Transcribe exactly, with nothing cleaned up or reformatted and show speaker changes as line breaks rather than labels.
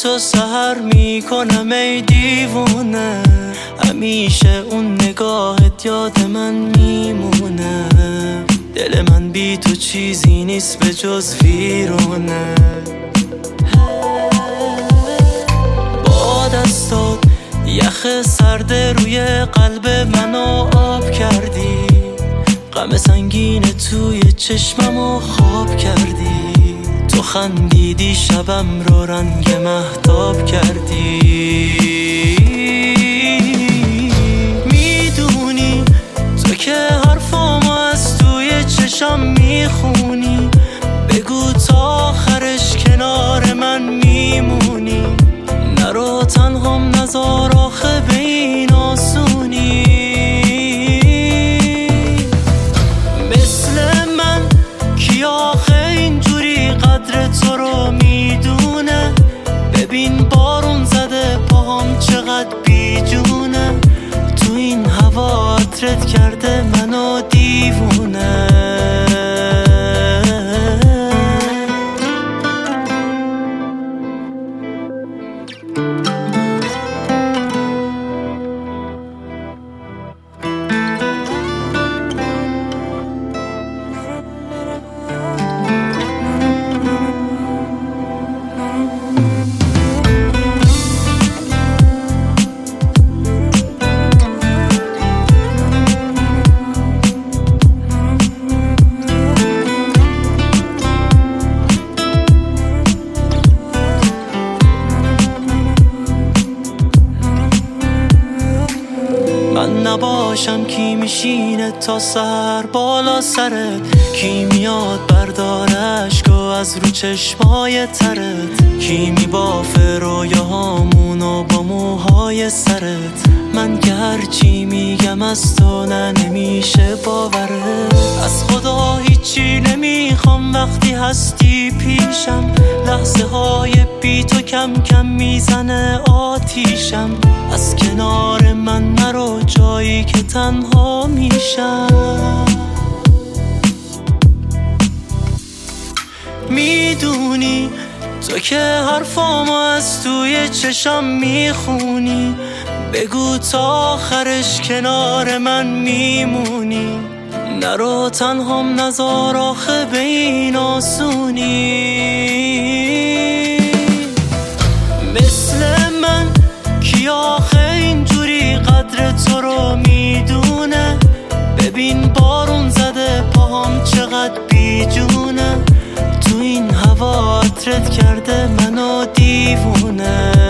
تو سحر میکنم ای دیوونه، همیشه اون نگاهت یاد من میمونه. دل من بی تو چیزی نیست به جز ویرونه. با دستات یخ سرد روی قلب منو آب کردی، غم سنگین توی چشممو خواب کردی. تو خندیدی شبم رو رنگ مهتاب کردی. میدونی تو که حرفامو از توی چشم میخونی، بگو تا آخرش کنار من میمونی. نرو تنهام نذار آخه به این آسونی. مثل من کی آخه اینجوری قدر تو رو میدونه؟ ببین بارون زده پاهم چقدر بیجونه. تو این هوا عطرت کرده منو دیوونه. من نباشم کی میشینه تا سر بالا سرت؟ کی میاد برداره اشکو از رو چشمای ترت؟ کی میبافه رویاهامونو با موهای سرت؟ من که هرچی میگم از تو نه نمیشه باورت. از خدا هیچی نمیخوام وقتی هستی پیشم. لحظه های بی تو کم کم میزنه آتیشم. از کنار من نرو جایی که تنها میشم. میدونی تو که حرفامو از توی چشم میخونی، بگو تا آخرش کنار من میمونی. نرو تنهام نذار آخه به این آسونی. مثل من کی آخه اینجوری قدر تو رو میدونه؟ ببین بارون زده پاهم چقدر بیجونه. تو این هوا عطرت کرده منو دیوونه.